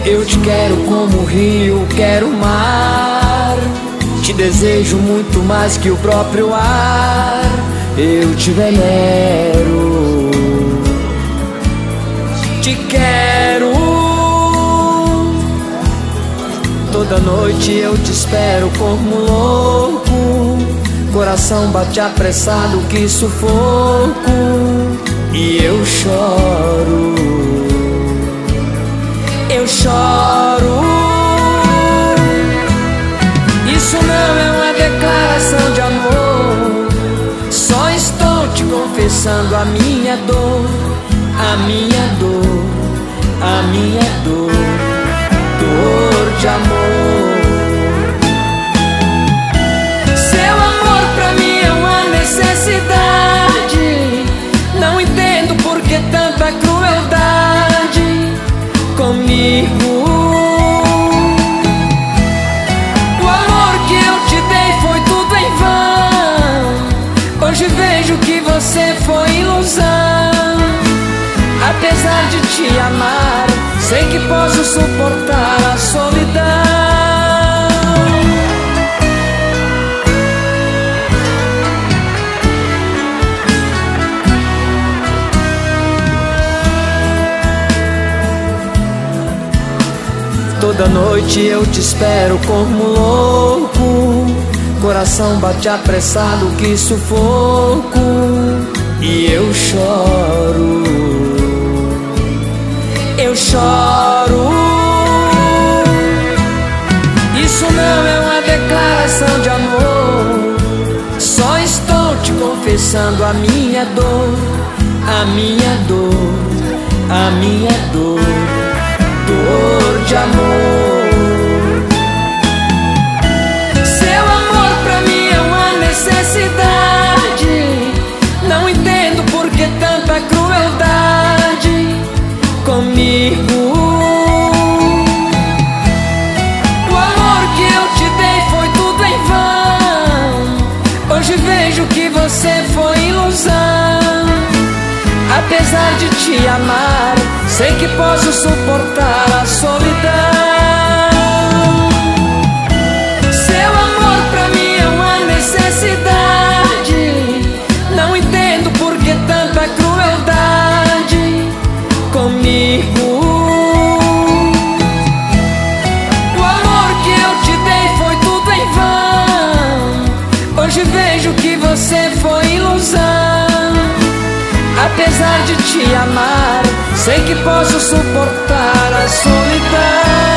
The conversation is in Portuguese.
Eu te quero como o rio quero o mar. Te desejo muito mais que o próprio ar. Eu te venero, te quero. Toda noite eu te espero como louco. Coração bate apressado, que sufoco. E eu choro, eu choro. Isso não é uma declaração de amor. Só estou te confessando a minha dor, a minha dor, a minha dor, dor de amor. Seu amor pra mim é uma necessidade. Não entendo por que tanta crueldade comigo. O amor que eu te dei foi tudo em vão. Hoje vejo que você foi ilusão. Apesar de te amar, sei que posso suportar a solidão. Toda noite eu te espero como louco. Coração bate apressado, que sufoco. E eu choro, eu choro. Isso não é uma declaração de amor. Só estou te confessando a minha dor, a minha dor, a minha dor, dor de amor. Seu amor pra mim é uma necessidade. Não entendo por que tanta crueldade comigo. O amor que eu te dei foi tudo em vão. Hoje vejo que você foi ilusão. Apesar de te amar, sei que posso suportar a solidão. Seu amor pra mim é uma necessidade. Não entendo por que tanta crueldade comigo. O amor que eu te dei foi tudo em vão. Hoje vejo que você foi ilusão. Apesar de te amar, sei que posso suportar a solidão.